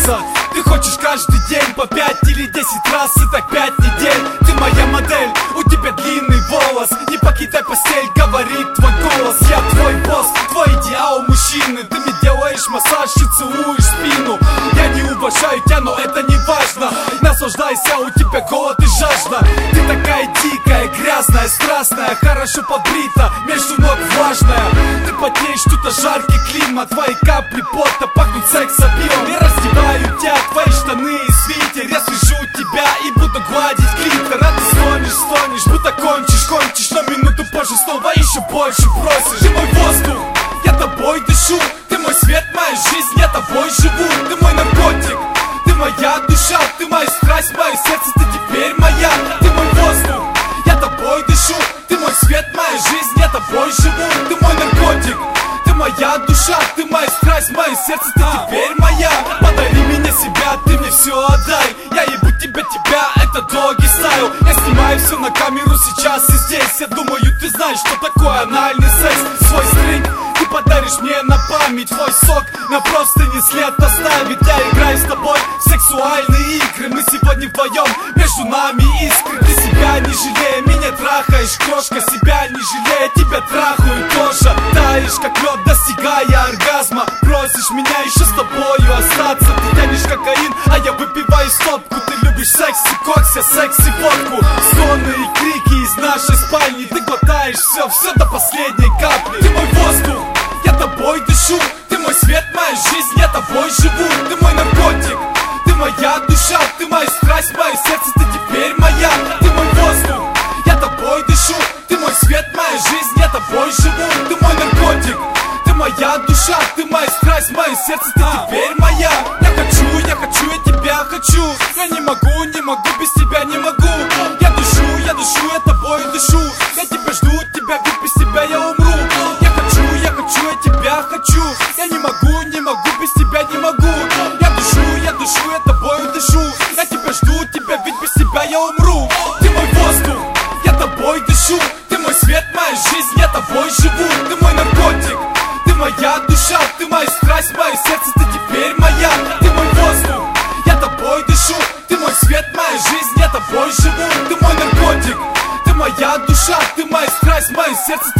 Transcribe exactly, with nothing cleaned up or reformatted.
раза. Ты хочешь каждый день по пять или десять раз, и так пять недель. Ты моя модель, у тебя длинный волос. Не покидай постель, говорит твой голос. Я твой босс, твой идеал мужчины. Ты мне делаешь массаж и целуешь спину. Я не уважаю тебя, но это не важно. Наслаждайся, у тебя голод и жажда. Ты такая дикая, грязная, страстная, хорошо побрита, между ног влажная. Ты потеешь, тут жаркий климат. Твои капли пота пахнут секс-апилом. Я раздеваю тебя, твои штаны и свитер. Я свяжу тебя и буду гладить клитор. А ты стонешь, стонешь, будто кончишь, кончишь. Но минуту позже снова еще больше просишь. Ты мой воздух, я тобой дышу. Ты мой свет, моя жизнь, я тобой живу. Ты мой наркотик, ты моя душа. Ты моя страсть, мое сердце, ты теперь моя. Ты мой воздух, я тобой дышу. Ты мой свет, моя жизнь, я тобой живу. Ты мой наркотик, ты моя душа. Ты моя страсть, мое сердце, ты теперь моя. Подари мне себя, ты мне все отдай. Я ебу тебя, тебя, это доги стайл. Я снимаю все на камеру сейчас и здесь. Я думаю, ты знаешь, что такое анальный секс. Свой стринг ты подаришь мне на память. Твой сок на простыне след оставит. Я играю с тобой в сексуальные игры. Мы сегодня вдвоем, между нами искры. Ты себя не жалея, меня трахаешь, крошка. Себя не жалея, тебя трахаю тоже. Таешь как лед, достигая оргазма. Просишь меня еще с тобою остаться. Ты тянешь кокаин, а я выпиваю стопку. Ты любишь секс и кокс, я секс и водку. Стоны и крики из нашей спальни. Ты глотаешь все, все до последней капли. Ты мой воздух, я тобой дышу. Ты мой свет, моя жизнь, я тобой живу. Ты мой наркотик, ты моя душа. Ты моя страсть, мое сердце, ты теперь моя. Ты мой воздух, я тобой дышу. Ты мой свет, моя жизнь, я тобой живу. Ты мой наркотик, ты моя душа. Ты моя страсть, мое сердце, ты теперь моя. Я хочу, я хочу, я тебя хочу. Я не могу, не могу, без тебя не могу. Я дышу, я дышу, я тобой дышу. Я тебя жду, тебя, ведь без тебя я умру. Я хочу, я хочу, я тебя хочу. Я не могу, не могу, без тебя не могу. Я дышу, я дышу, я тобой дышу. Я тебя жду, тебя, ведь без тебя я умру. Ты мой воздух, я тобой дышу. Ты мой свет, моя жизнь, я тобой живу. Ты мой наркотик, ты моя душа. Ты моя страсть, мое сердце, ты теперь моя. Ты мой воздух, я тобой дышу. Ты мой свет, моя жизнь, я тобой живу. Ты мой наркотик, ты моя душа. Ты моя страсть, мое сердце,